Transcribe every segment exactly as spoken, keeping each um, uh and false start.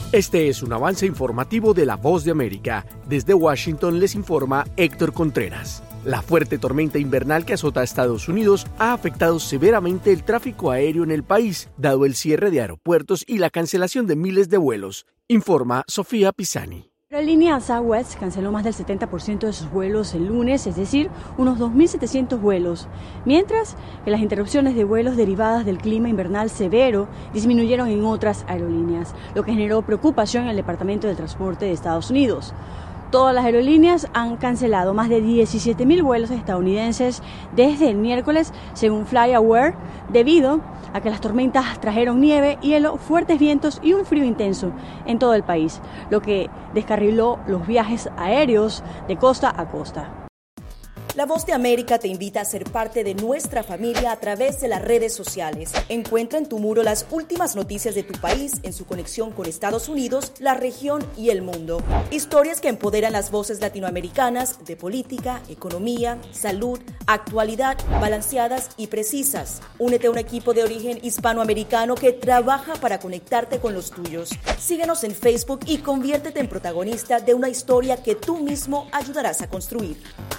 Este es un avance informativo de La Voz de América. Desde Washington les informa Héctor Contreras. La fuerte tormenta invernal que azota a Estados Unidos ha afectado severamente el tráfico aéreo en el país, dado el cierre de aeropuertos y la cancelación de miles de vuelos, informa Sofía Pisani. La aerolínea Southwest canceló más del setenta por ciento de sus vuelos el lunes, es decir, unos dos mil setecientos vuelos, mientras que las interrupciones de vuelos derivadas del clima invernal severo disminuyeron en otras aerolíneas, lo que generó preocupación en el Departamento de Transporte de Estados Unidos. Todas las aerolíneas han cancelado más de diecisiete mil vuelos estadounidenses desde el miércoles, según FlyAware, debido a que las tormentas trajeron nieve, hielo, fuertes vientos y un frío intenso en todo el país, lo que descarriló los viajes aéreos de costa a costa. La Voz de América te invita a ser parte de nuestra familia a través de las redes sociales. Encuentra en tu muro las últimas noticias de tu país en su conexión con Estados Unidos, la región y el mundo. Historias que empoderan las voces latinoamericanas de política, economía, salud, actualidad, balanceadas y precisas. Únete a un equipo de origen hispanoamericano que trabaja para conectarte con los tuyos. Síguenos en Facebook y conviértete en protagonista de una historia que tú mismo ayudarás a construir.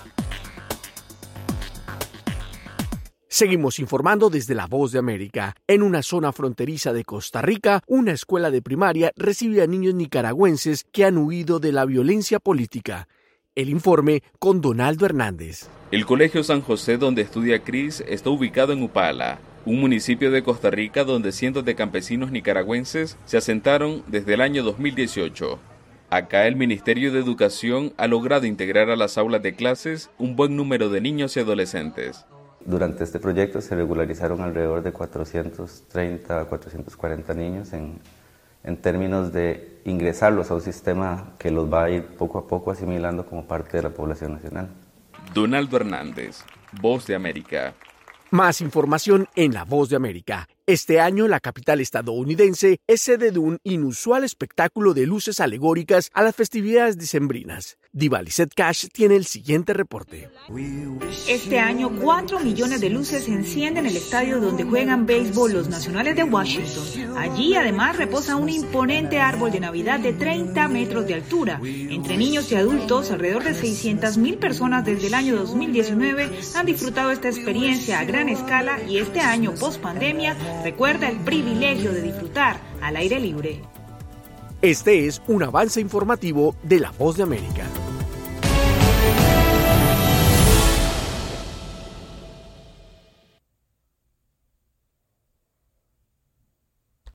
Seguimos informando desde La Voz de América. En una zona fronteriza de Costa Rica, una escuela de primaria recibe a niños nicaragüenses que han huido de la violencia política. El informe con Donaldo Hernández. El Colegio San José, donde estudia Cris, está ubicado en Upala, un municipio de Costa Rica donde cientos de campesinos nicaragüenses se asentaron desde el año dos mil dieciocho. Acá el Ministerio de Educación ha logrado integrar a las aulas de clases un buen número de niños y adolescentes. Durante este proyecto se regularizaron alrededor de cuatrocientos treinta a cuatrocientos cuarenta niños en, en términos de ingresarlos a un sistema que los va a ir poco a poco asimilando como parte de la población nacional. Donaldo Hernández, Voz de América. Más información en La Voz de América. Este año, la capital estadounidense es sede de un inusual espectáculo de luces alegóricas a las festividades decembrinas. Diva Lizette Cash tiene el siguiente reporte. Este año, cuatro millones de luces se encienden en el estadio donde juegan béisbol los Nacionales de Washington. Allí, además, reposa un imponente árbol de Navidad de treinta metros de altura. Entre niños y adultos, alrededor de seiscientas mil personas desde el año dos mil diecinueve han disfrutado esta experiencia a gran escala y este año, post-pandemia, recuerda el privilegio de disfrutar al aire libre. Este es un avance informativo de La Voz de América.